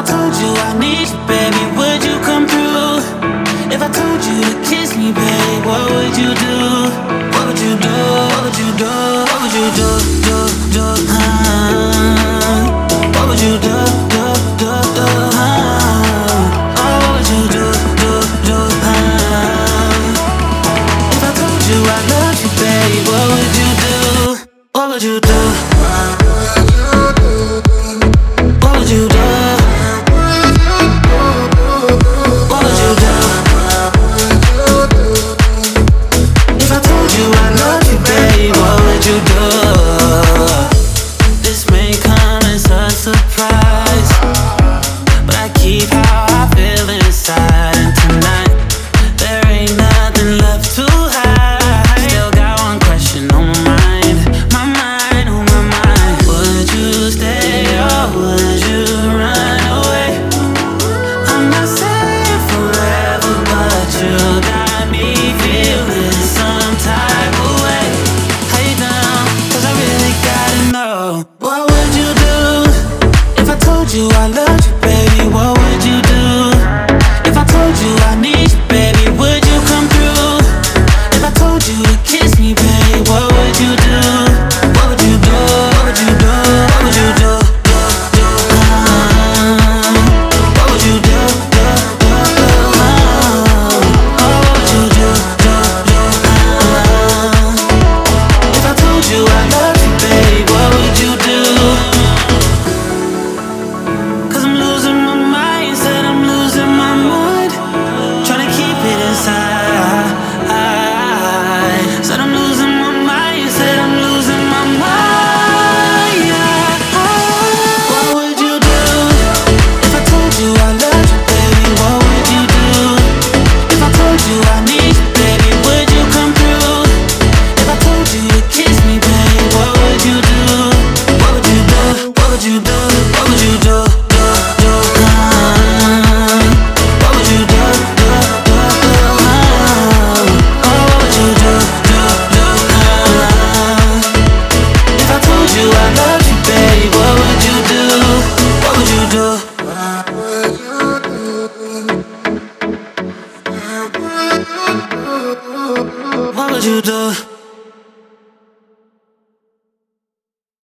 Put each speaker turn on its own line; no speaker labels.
I told you I need you, baby, would you come through? If I told you to kiss me, baby, what would you do? What would you do? What would you do? What would you do? What would you do? Oh, what would you do? If I told you I loved you, baby, what would you do? What would you do? What would you do? What would you do? If I told you I loved you, babe, what would you do? This may come as a surprise, but I keep how I feel inside. And tonight, there ain't nothing left to hide. Still got one question on my mind, on my mind. Would you stay or would you run away? I'm not saying forever, but you got me feeling some type of way. How you down? 'Cause I really gotta know. What would you do if I told you I loved you, baby? What would you do? If I told you I need you, baby, would you come through? If I told you to kiss me, baby, what would you do? What would you do? What would you do? What would you do? What would you do? Oh, what would you do? If I told you I loved you, babe, what would you do? 'Cause I'm losing my mind, said I'm losing my mind, trying to keep it inside. Said I'm losing my mind, said I'm losing my mind. What would you do if I told you I loved you, baby? What would you do if I told you I need you, baby? Would you come through? If I told you to kiss me, baby, what would you do? What would you do? What would you do? What would you do?